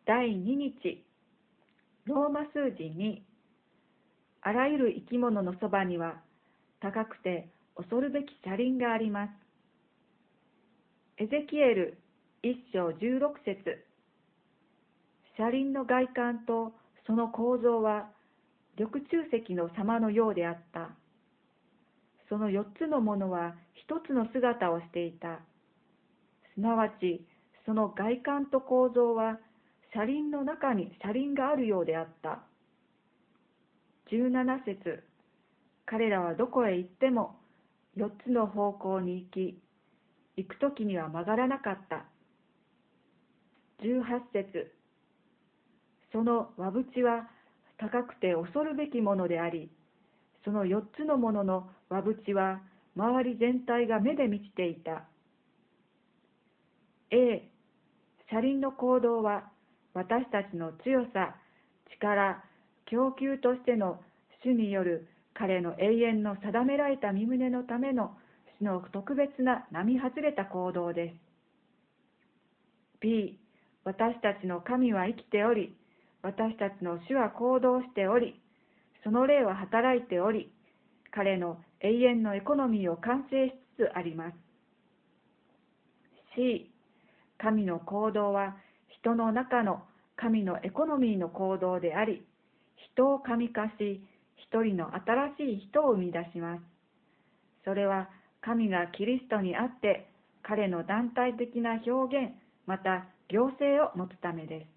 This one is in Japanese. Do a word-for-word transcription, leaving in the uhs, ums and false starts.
だいににち、ローマ数字に、あらゆる生き物のそばには高くて恐るべき車輪があります。エゼキエル一章十六節。車輪の外観とその構造は緑柱石の様のようであった。その四つのものは一つの姿をしていた。すなわち、その外観と構造は車輪の中に車輪があるようであった。十七節。彼らはどこへ行っても四つの方向に行き、行くときには曲がらなかった。十八節。その輪縁は高くて恐るべきものであり、その四つのものの輪縁は周り全体が目で満ちていた。A、車輪の行動は私たちの強さ、力、供給としての主による彼の永遠の定められた身旨のための主の特別な並外れた行動です。B、私たちの神は生きており、私たちの主は行動しており、その霊は働いており、彼の永遠のエコノミーを完成しつつあります。C、神の行動は人の中の神のエコノミーの行動であり、人を神化し、一人の新しい人を生み出します。それは神がキリストにあって、彼の団体的な表現、また行政を持つためです。